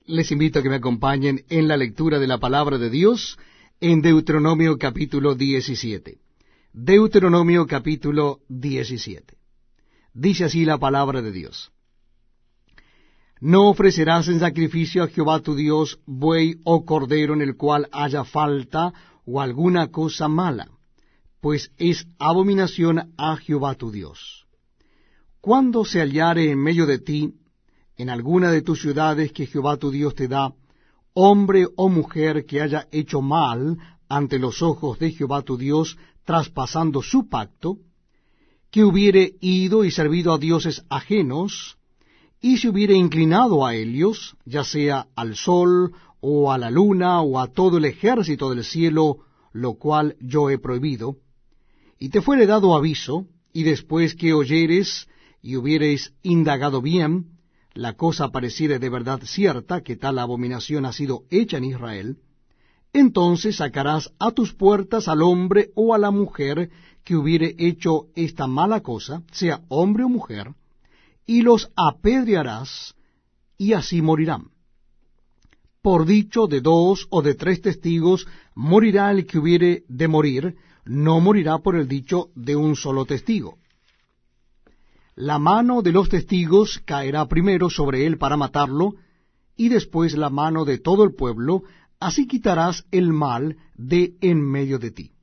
Les invito a que me acompañen en la lectura de la palabra de Dios en Deuteronomio capítulo 17. Deuteronomio capítulo 17. Dice así la palabra de Dios. No ofrecerás en sacrificio a Jehová tu Dios buey o cordero en el cual haya falta o alguna cosa mala, pues es abominación a Jehová tu Dios. Cuando se hallare en medio de ti, en alguna de tus ciudades que Jehová tu Dios te da, hombre o mujer que haya hecho mal ante los ojos de Jehová tu Dios, traspasando su pacto, que hubiere ido y servido a dioses ajenos, y se hubiere inclinado a ellos, ya sea al sol, o a la luna, o a todo el ejército del cielo, lo cual yo he prohibido, y te fuere dado aviso, y después que oyeres y hubiereis indagado bien, la cosa pareciere de verdad cierta, que tal abominación ha sido hecha en Israel, entonces sacarás a tus puertas al hombre o a la mujer que hubiere hecho esta mala cosa, sea hombre o mujer, y los apedrearás, y así morirán. Por dicho de 2 o de 3 testigos morirá el que hubiere de morir, no morirá por el dicho de un solo testigo. La mano de los testigos caerá primero sobre él para matarlo, y después la mano de todo el pueblo, así quitarás el mal de en medio de ti.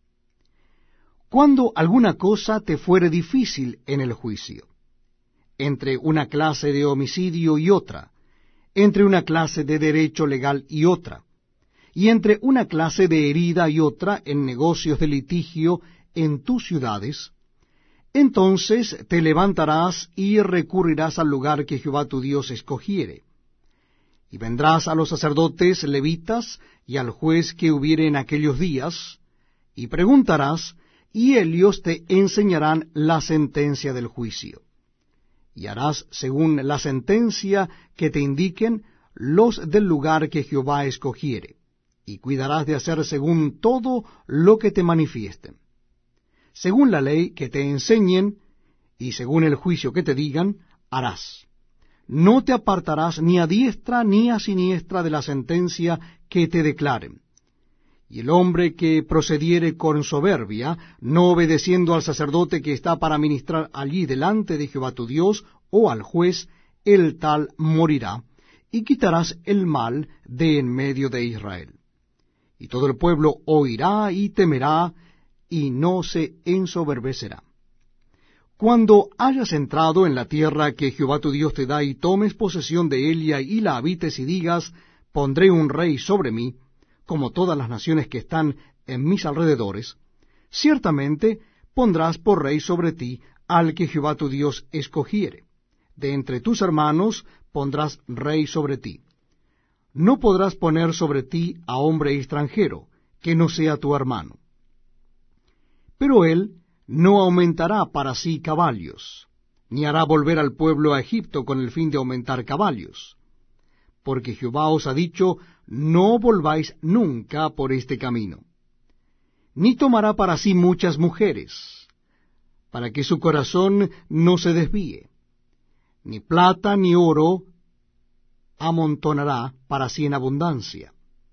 Cuando alguna cosa te fuere difícil en el juicio, entre una clase de homicidio y otra, entre una clase de derecho legal y otra, y entre una clase de herida y otra en negocios de litigio en tus ciudades, entonces te levantarás y recurrirás al lugar que Jehová tu Dios escogiere. Y vendrás a los sacerdotes levitas y al juez que hubiere en aquellos días, y preguntarás, y ellos te enseñarán la sentencia del juicio. Y harás según la sentencia que te indiquen los del lugar que Jehová escogiere, y cuidarás de hacer según todo lo que te manifiesten. Según la ley que te enseñen, y según el juicio que te digan, harás. No te apartarás ni a diestra ni a siniestra de la sentencia que te declaren. Y el hombre que procediere con soberbia, no obedeciendo al sacerdote que está para ministrar allí delante de Jehová tu Dios, o al juez, el tal morirá, y quitarás el mal de en medio de Israel. Y todo el pueblo oirá y temerá, y no se ensoberbecerá. Cuando hayas entrado en la tierra que Jehová tu Dios te da, y tomes posesión de ella, y la habites, y digas, pondré un rey sobre mí, como todas las naciones que están en mis alrededores, ciertamente pondrás por rey sobre ti al que Jehová tu Dios escogiere. De entre tus hermanos pondrás rey sobre ti. No podrás poner sobre ti a hombre extranjero, que no sea tu hermano. Pero él no aumentará para sí caballos, ni hará volver al pueblo a Egipto con el fin de aumentar caballos. Porque Jehová os ha dicho, no volváis nunca por este camino. Ni tomará para sí muchas mujeres, para que su corazón no se desvíe. Ni plata ni oro amontonará para sí en abundancia.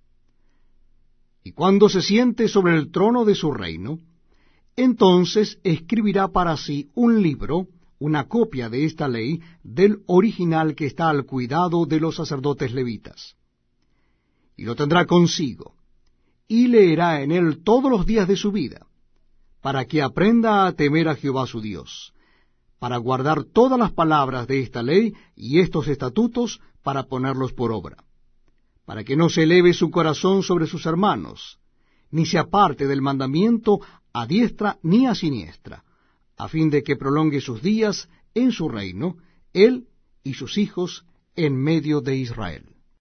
Y cuando se siente sobre el trono de su reino, entonces escribirá para sí un libro, una copia de esta ley, del original que está al cuidado de los sacerdotes levitas. Y lo tendrá consigo, y leerá en él todos los días de su vida, para que aprenda a temer a Jehová su Dios, para guardar todas las palabras de esta ley y estos estatutos, para ponerlos por obra, para que no se eleve su corazón sobre sus hermanos, ni se aparte del mandamiento a diestra ni a siniestra, a fin de que prolongue sus días en su reino, él y sus hijos en medio de Israel.